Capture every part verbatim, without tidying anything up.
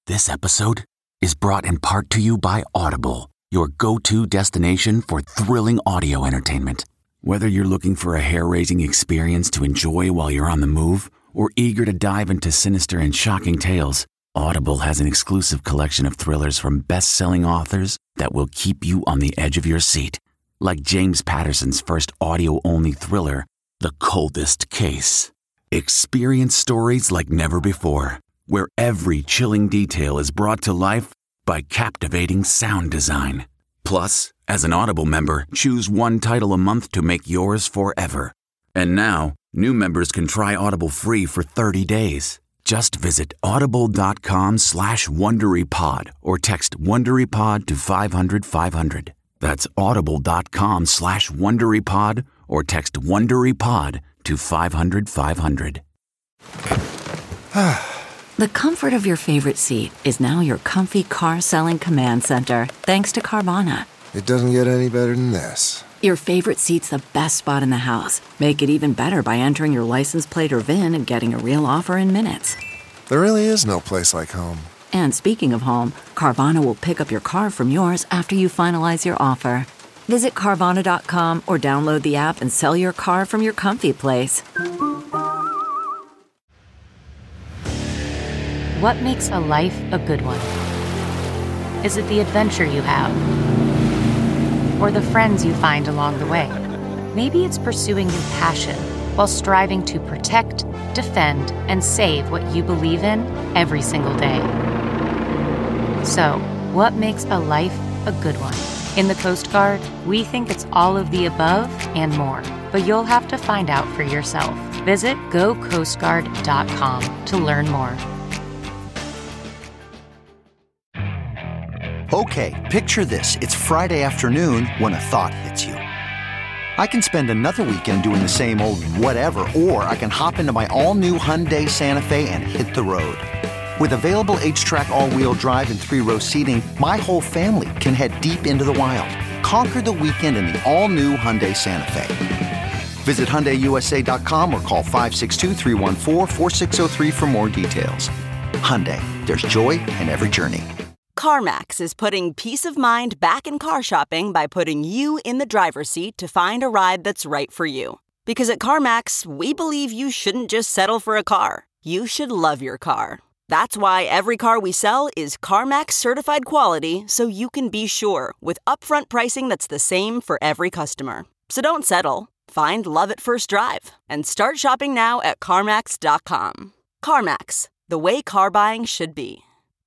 This episode is brought in part to you by Audible, your go-to destination for thrilling audio entertainment. Whether you're looking for a hair-raising experience to enjoy while you're on the move or eager to dive into sinister and shocking tales, Audible has an exclusive collection of thrillers from best-selling authors that will keep you on the edge of your seat. Like James Patterson's first audio-only thriller, The Coldest Case. Experience stories like never before, where every chilling detail is brought to life by captivating sound design. Plus, as an Audible member, choose one title a month to make yours forever. And now, new members can try Audible free for thirty days. Just visit audible.com slash WonderyPod or text WonderyPod to five hundred five hundred. That's audible.com slash WonderyPod or text WonderyPod to five hundred five hundred. The comfort of your favorite seat is now your comfy car-selling command center, thanks to Carvana. It doesn't get any better than this. Your favorite seat's the best spot in the house. Make it even better by entering your license plate or V I N and getting a real offer in minutes. There really is no place like home. And speaking of home, Carvana will pick up your car from yours after you finalize your offer. Visit Carvana dot com or download the app and sell your car from your comfy place. What makes a life a good one? Is it the adventure you have? Or the friends you find along the way? Maybe it's pursuing your passion while striving to protect, defend, and save what you believe in every single day. So, what makes a life a good one? In the Coast Guard, we think it's all of the above and more, but you'll have to find out for yourself. Visit go coast guard dot com to learn more. Okay, picture this. It's Friday afternoon when a thought hits you. I can spend another weekend doing the same old whatever, or I can hop into my all-new Hyundai Santa Fe and hit the road. With available H-Track all-wheel drive and three-row seating, my whole family can head deep into the wild. Conquer the weekend in the all-new Hyundai Santa Fe. Visit Hyundai U S A dot com or call five six two, three one four, four six zero three for more details. Hyundai, there's joy in every journey. CarMax is putting peace of mind back in car shopping by putting you in the driver's seat to find a ride that's right for you. Because at CarMax, we believe you shouldn't just settle for a car. You should love your car. That's why every car we sell is CarMax certified quality, so you can be sure with upfront pricing that's the same for every customer. So don't settle. Find love at first drive and start shopping now at CarMax dot com. CarMax, the way car buying should be.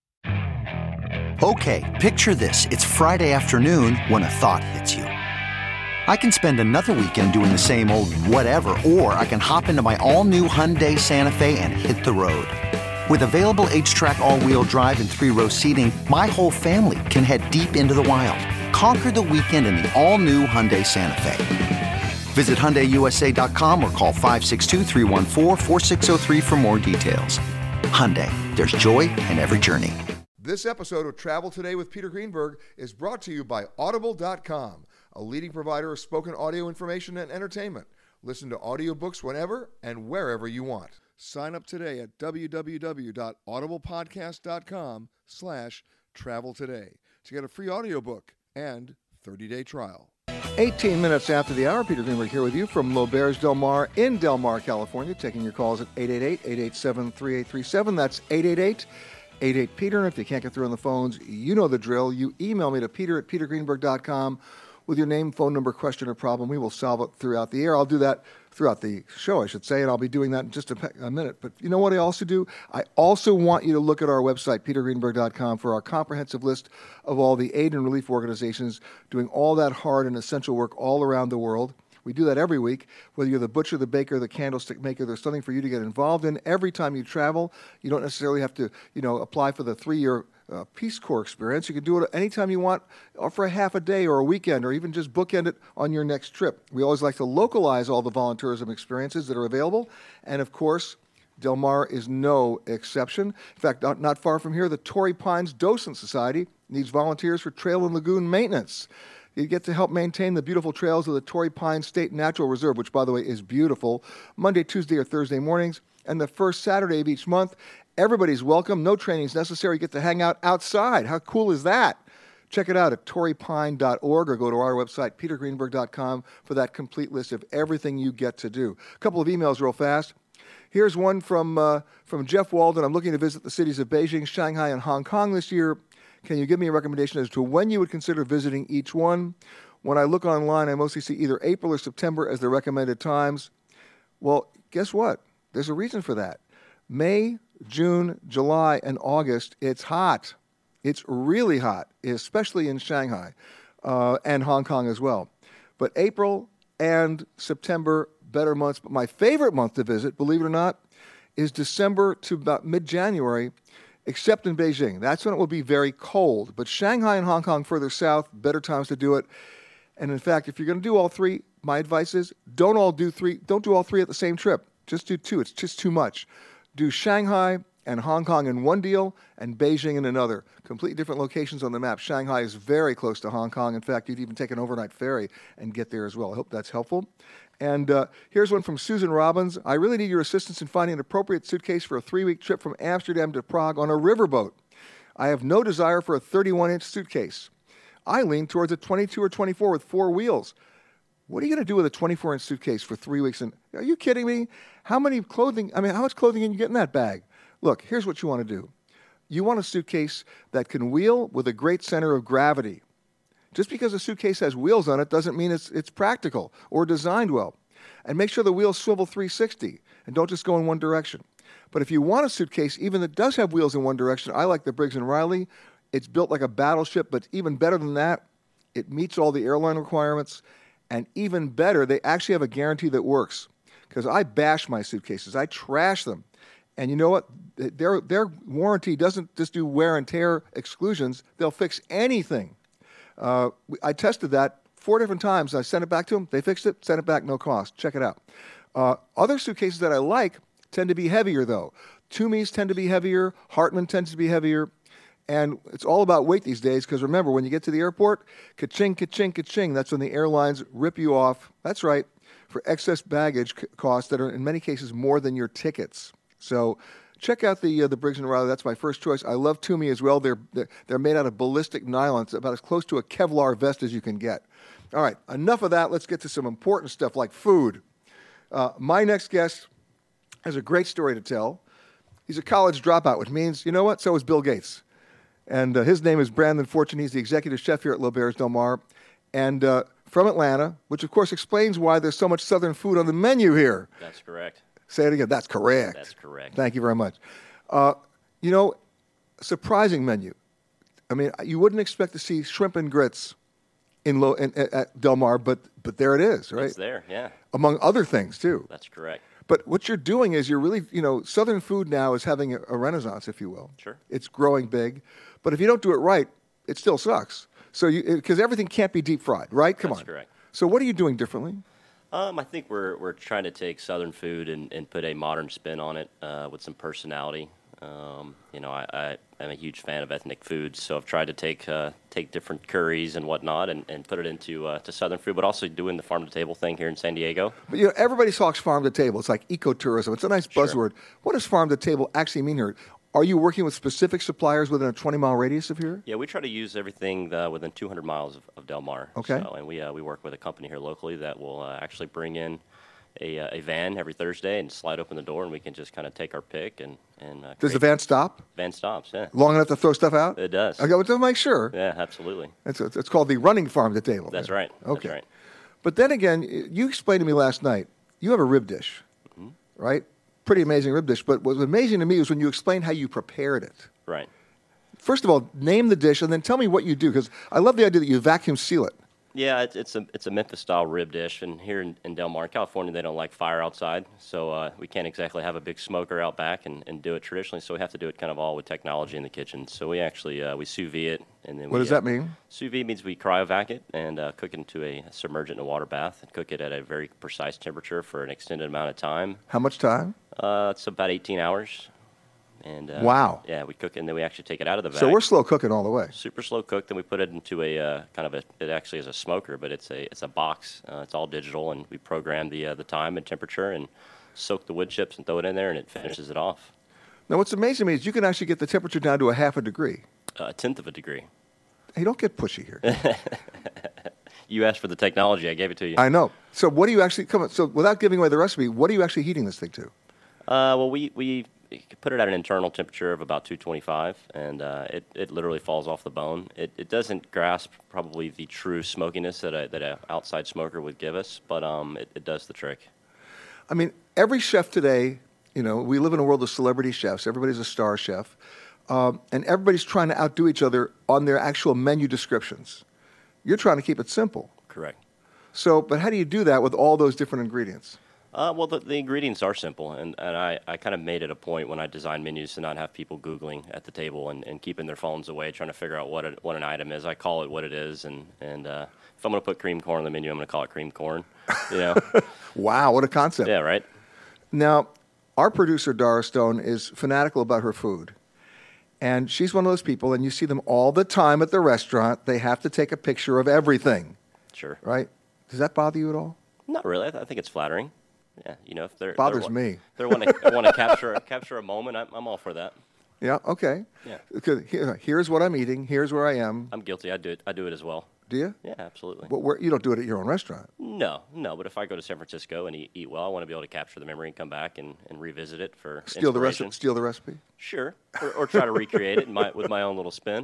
Okay, picture this. It's Friday afternoon when a thought hits you. I can spend another weekend doing the same old whatever, or I can hop into my all-new Hyundai Santa Fe and hit the road. With available H-Track all-wheel drive and three-row seating, my whole family can head deep into the wild. Conquer the weekend in the all-new Hyundai Santa Fe. Visit Hyundai U S A dot com or call five six two, three one four, four six zero three for more details. Hyundai, there's joy in every journey. This episode of Travel Today with Peter Greenberg is brought to you by Audible dot com, a leading provider of spoken audio information and entertainment. Listen to audiobooks whenever and wherever you want. Sign up today at www.audiblepodcast.com slash travel today to get a free audiobook and thirty-day trial. eighteen minutes after the hour, Peter Greenberg here with you from L'Auberge Del Mar in Del Mar, California, taking your calls at eight eight eight, eight eight seven, three eight three seven. That's eight eight eight, eight eight, Peter. And if you can't get through on the phones, you know the drill. You email me to peter at peter greenberg dot com with your name, phone number, question, or problem. We will solve it throughout the air. I'll do that throughout the show, I should say, and I'll be doing that in just a, pe- a minute. But you know what I also do? I also want you to look at our website, peter greenberg dot com, for our comprehensive list of all the aid and relief organizations doing all that hard and essential work all around the world. We do that every week. Whether you're the butcher, the baker, the candlestick maker, there's something for you to get involved in. Every time you travel, you don't necessarily have to, you know, apply for the three-year uh, Peace Corps experience. You can do it anytime you want, or for a half a day or a weekend, or even just bookend it on your next trip. We always like to localize all the volunteerism experiences that are available. And of course, Del Mar is no exception. In fact, not, not far from here, the Torrey Pines Docent Society needs volunteers for trail and lagoon maintenance. You get to help maintain the beautiful trails of the Torrey Pines State Natural Reserve, which, by the way, is beautiful, Monday, Tuesday, or Thursday mornings, and the first Saturday of each month. Everybody's welcome. No training is necessary. You get to hang out outside. How cool is that? Check it out at torrey pine dot org or go to our website, peter greenberg dot com, for that complete list of everything you get to do. A couple of emails real fast. Here's one from uh, from Jeff Walden. I'm looking to visit the cities of Beijing, Shanghai, and Hong Kong this year. Can you give me a recommendation as to when you would consider visiting each one? When I look online, I mostly see either April or September as the recommended times. Well, guess what? There's a reason for that. May, June, July, and August, it's hot. It's really hot, especially in Shanghai uh, and Hong Kong as well. But April and September, better months. But my favorite month to visit, believe it or not, is December to about mid-January, except in Beijing. That's when it will be very cold. But Shanghai and Hong Kong further south, better times to do it. And in fact, if you're going to do all three, my advice is don't all do three. Don't do all three at the same trip. Just do two. It's just too much. Do Shanghai and Hong Kong in one deal, and Beijing in another. Completely different locations on the map. Shanghai is very close to Hong Kong. In fact, you'd even take an overnight ferry and get there as well. I hope that's helpful. And uh, here's one from Susan Robbins. I really need your assistance in finding an appropriate suitcase for a three-week trip from Amsterdam to Prague on a riverboat. I have no desire for a thirty-one inch suitcase. I lean towards a twenty-two or twenty-four with four wheels. What are you going to do with a twenty-four inch suitcase for three weeks? And are you kidding me? How many clothing, I mean, how much clothing can you get in that bag? Look, here's what you want to do. You want a suitcase that can wheel with a great center of gravity. Just because a suitcase has wheels on it doesn't mean it's it's practical or designed well. And make sure the wheels swivel three sixty and don't just go in one direction. But if you want a suitcase even that does have wheels in one direction, I like the Briggs and Riley. It's built like a battleship, but even better than that, it meets all the airline requirements. And even better, they actually have a guarantee that works. Because I bash my suitcases. I trash them. And you know what? Their their warranty doesn't just do wear and tear exclusions. They'll fix anything. Uh, I tested that four different times. I sent it back to them. They fixed it, sent it back, no cost. Check it out. Uh, other suitcases that I like tend to be heavier, though. Tumis tend to be heavier. Hartman tends to be heavier. And it's all about weight these days because remember, when you get to the airport, ka-ching, ka-ching, ka-ching, that's when the airlines rip you off. That's right, for excess baggage c- costs that are in many cases more than your tickets. So check out the uh, the Briggs and Riley. That's my first choice. I love Tumi as well. They're, they're they're made out of ballistic nylon. It's about as close to a Kevlar vest as you can get. All right, enough of that. Let's get to some important stuff like food. Uh, my next guest has a great story to tell. He's a college dropout, which means, you know what? So is Bill Gates. And uh, his name is Brandon Fortune. He's the executive chef here at L'Auberge Del Mar. And uh, from Atlanta, which of course explains why there's so much Southern food on the menu here. That's correct. Say it again. That's correct. That's correct. Thank you very much. Uh, you know, surprising menu. I mean, you wouldn't expect to see shrimp and grits in, Lo- in at Del Mar, but but there it is, right? It's there, yeah. Among other things, too. That's correct. But what you're doing is you're really, you know, Southern food now is having a, a renaissance, if you will. Sure. It's growing big. But if you don't do it right, it still sucks. So you, because everything can't be deep fried, right? Come That's on. That's correct. So what are you doing differently? Um, I think we're we're trying to take Southern food and, and put a modern spin on it uh, with some personality. Um, you know, I, I am a huge fan of ethnic foods, so I've tried to take uh, take different curries and whatnot and, and put it into uh, to Southern food, but also doing the farm to table thing here in San Diego. But you know, everybody talks farm to table. It's like ecotourism. It's a nice Sure. buzzword. What does farm to table actually mean here? Are you working with specific suppliers within a twenty mile radius of here? Yeah, we try to use everything uh, within two hundred miles of, of Del Mar. Okay. So, and we uh, we work with a company here locally that will uh, actually bring in a, uh, a van every Thursday and slide open the door, and we can just kind of take our pick and and. Uh, Does the van stop? Van stops, yeah. Long enough to throw stuff out? It does. Okay, well, to make sure. Yeah, absolutely. It's, it's called the running farm to table. That's there. right. Okay. That's right. But then again, you explained to me last night, you have a rib dish, mm-hmm. right? Pretty amazing rib dish. But what was amazing to me was when you explained how you prepared it. Right. First of all, name the dish and then tell me what you do, because I love the idea that you vacuum seal it. Yeah, it's, it's a it's a Memphis-style rib dish, and here in, in Del Mar, California, they don't like fire outside, so uh, we can't exactly have a big smoker out back and, and do it traditionally, so we have to do it kind of all with technology in the kitchen. So we actually, uh, we sous vide it. And then What we, does uh, that mean? Sous vide means we cryovac it and uh, cook it into a, submerge it in a water bath and cook it at a very precise temperature for an extended amount of time. How much time? Uh, it's about eighteen hours. And uh, Wow. Yeah, we cook it, and then we actually take it out of the vac. So we're slow cooking all the way. Super slow cooked. Then we put it into a uh, kind of a. It actually is a smoker, but it's a it's a box. Uh, it's all digital, and we program the uh, the time and temperature, and soak the wood chips and throw it in there, and it finishes it off. Now, what's amazing to me is you can actually get the temperature down to a half a degree. Uh, a tenth of a degree. Hey, don't get pushy here. You asked for the technology. I gave it to you. I know. So what do you actually, come on, so without giving away the recipe, what are you actually heating this thing to? Uh, well, we, we put it at an internal temperature of about two twenty-five, and uh, it, it literally falls off the bone. It, it doesn't grasp probably the true smokiness that a, that an outside smoker would give us, but um, it, it does the trick. I mean, every chef today, you know, we live in a world of celebrity chefs. Everybody's a star chef. Um, and everybody's trying to outdo each other on their actual menu descriptions. You're trying to keep it simple. Correct. So, but how do you do that with all those different ingredients? Uh, well, the, the ingredients are simple, and, and I, I kind of made it a point when I designed menus to not have people Googling at the table and, and keeping their phones away trying to figure out what, it, what an item is. I call it what it is, and, and uh, if I'm going to put cream corn on the menu, I'm going to call it cream corn. You know? Wow, what a concept. Yeah, right? Now, our producer, Dara Stone, is fanatical about her food. And she's one of those people, and you see them all the time at the restaurant. They have to take a picture of everything. Sure. Right? Does that bother you at all? Not really. I, th- I think it's flattering. Yeah, you know, if they're bothers they're, me. They want to want to capture capture a moment. I'm, I'm all for that. Yeah. Okay. Yeah. Because here, here's what I'm eating. Here's where I am. I'm guilty. I do it. I do it as well. Do you? Yeah, absolutely. But where, you don't do it at your own restaurant. No, no. But if I go to San Francisco and eat, eat well, I want to be able to capture the memory and come back and, and revisit it for steal the inspiration. recipe. Steal the recipe. Sure, or, or try to recreate it in my, with my own little spin.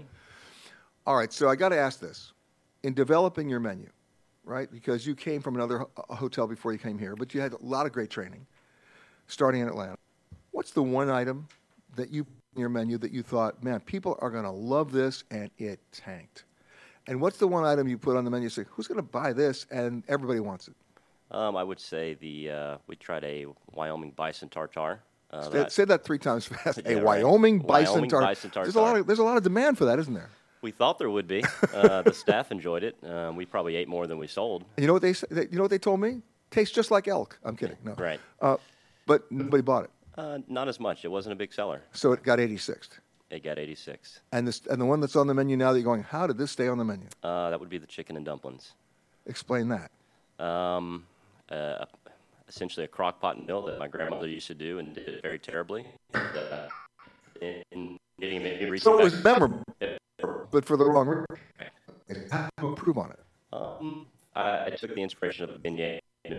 All right. So I got to ask this: in developing your menu, right? Because you came from another ho- hotel before you came here, but you had a lot of great training, starting in Atlanta. What's the one item that you in your menu that you thought, man, people are going to love this, and it tanked? And what's the one item you put on the menu? You say, who's going to buy this? And everybody wants it. Um, I would say the uh, we tried a Wyoming bison tartare. Uh, say, that, say that three times fast. Yeah, a right. Wyoming bison Wyoming tartare. bison tartare. There's a lot of there's a lot of demand for that, isn't there? We thought there would be. Uh, the staff enjoyed it. Um, we probably ate more than we sold. And you know what they say, you know what they told me? Tastes just like elk. I'm kidding. No. Right. Uh, but nobody bought it. Uh, not as much. It wasn't a big seller. So it got eighty-sixth. It got eighty-six. And this and the one that's on the menu now that you're going, how did this stay on the menu? Uh, that would be the chicken and dumplings. Explain that. Um, uh, essentially a crock pot meal that my grandmother used to do and did it very terribly. And, uh, in, in getting maybe so it was memorable, it, but for the wrong reason. How to improve on it? Um, I, I took the inspiration of a beignet,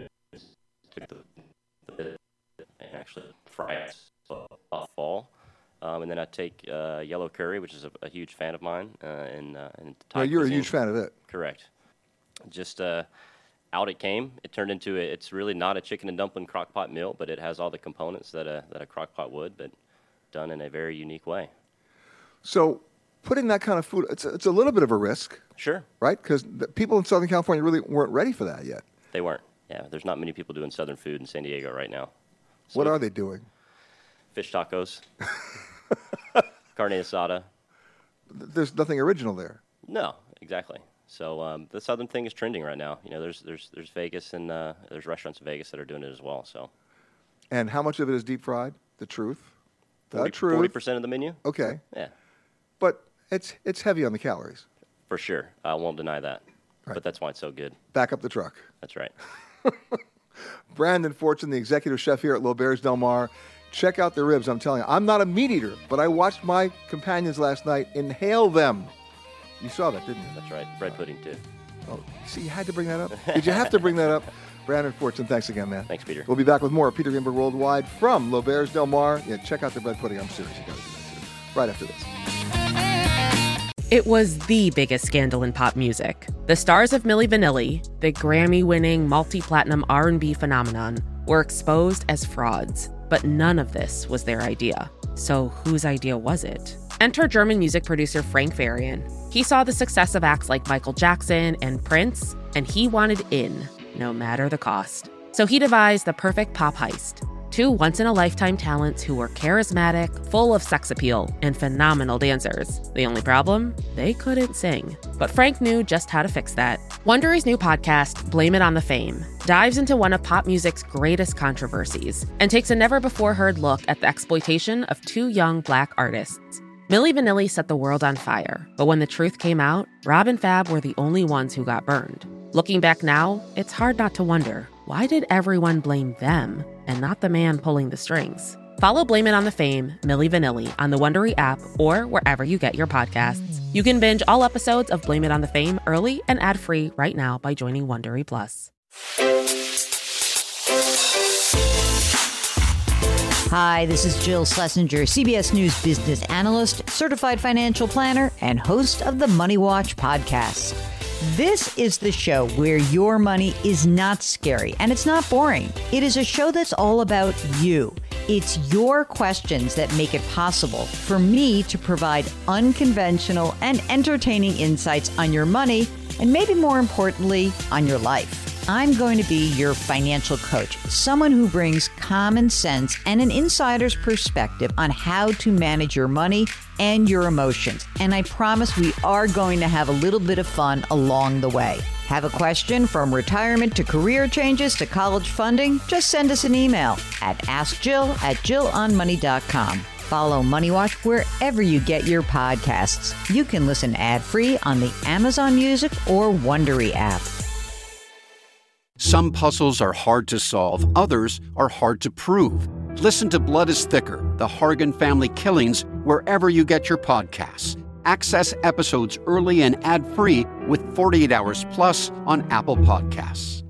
took the, the and actually fry it off fall. Um, and then I take uh, yellow curry, which is a, a huge fan of mine. Uh, in, uh, in Thai No, you're cuisine. a huge fan of it. Correct. Just uh, out it came. It turned into a, it's really not a chicken and dumpling crock pot meal, but it has all the components that a that a crock pot would, but done in a very unique way. So putting that kind of food, it's a, it's a little bit of a risk. Sure. Right? Because people in Southern California really weren't ready for that yet. They weren't. Yeah, there's not many people doing Southern food in San Diego right now. So what are they doing? Fish tacos. Carne asada. There's nothing original there. No, exactly. So um, the Southern thing is trending right now. You know, there's there's there's Vegas and uh, there's restaurants in Vegas that are doing it as well. So. And how much of it is deep fried? The truth. The forty, truth. Forty percent of the menu. Okay. Yeah. But it's it's heavy on the calories. For sure, I won't deny that. Right. But that's why it's so good. Back up the truck. That's right. Brandon Fortune, the executive chef here at L'Auberge Del Mar. Check out the ribs. I'm telling you, I'm not a meat eater, but I watched my companions last night inhale them. You saw that, didn't you? That's right. Bread pudding, too. Oh, see, you had to bring that up. Did you have to bring that up? Brandon Fortune, thanks again, man. Thanks, Peter. We'll be back with more Peter Greenberg Worldwide from L'Auberge Del Mar. Yeah, check out the bread pudding. I'm serious. You got to do that, too. Right after this. It was the biggest scandal in pop music. The stars of Milli Vanilli, the Grammy-winning multi-platinum R and B phenomenon, were exposed as frauds. But none of this was their idea. So whose idea was it? Enter German music producer Frank Farian. He saw the success of acts like Michael Jackson and Prince, and he wanted in, no matter the cost. So he devised the perfect pop heist. Two once-in-a-lifetime talents who were charismatic, full of sex appeal, and phenomenal dancers. The only problem? They couldn't sing. But Frank knew just how to fix that. Wondery's new podcast, Blame It on the Fame, dives into one of pop music's greatest controversies and takes a never-before-heard look at the exploitation of two young Black artists. Milli Vanilli set the world on fire, but when the truth came out, Rob and Fab were the only ones who got burned. Looking back now, it's hard not to wonder, why did everyone blame them and not the man pulling the strings? Follow Blame It on the Fame, Milli Vanilli, on the Wondery app or wherever you get your podcasts. You can binge all episodes of Blame It on the Fame early and ad-free right now by joining Wondery Plus. Hi, this is Jill Schlesinger, C B S News business analyst, certified financial planner, and host of the Money Watch podcast. This is the show where your money is not scary and it's not boring. It is a show that's all about you. It's your questions that make it possible for me to provide unconventional and entertaining insights on your money and maybe more importantly, on your life. I'm going to be your financial coach, someone who brings common sense and an insider's perspective on how to manage your money and your emotions. And I promise we are going to have a little bit of fun along the way. Have a question from retirement to career changes to college funding? Just send us an email at askjill at jill on money dot com. Follow Money Watch wherever you get your podcasts. You can listen ad-free on the Amazon Music or Wondery app. Some puzzles are hard to solve, others are hard to prove. Listen to Blood is Thicker, The Hargan Family Killings, wherever you get your podcasts. Access episodes early and ad-free with forty-eight hours plus on Apple Podcasts.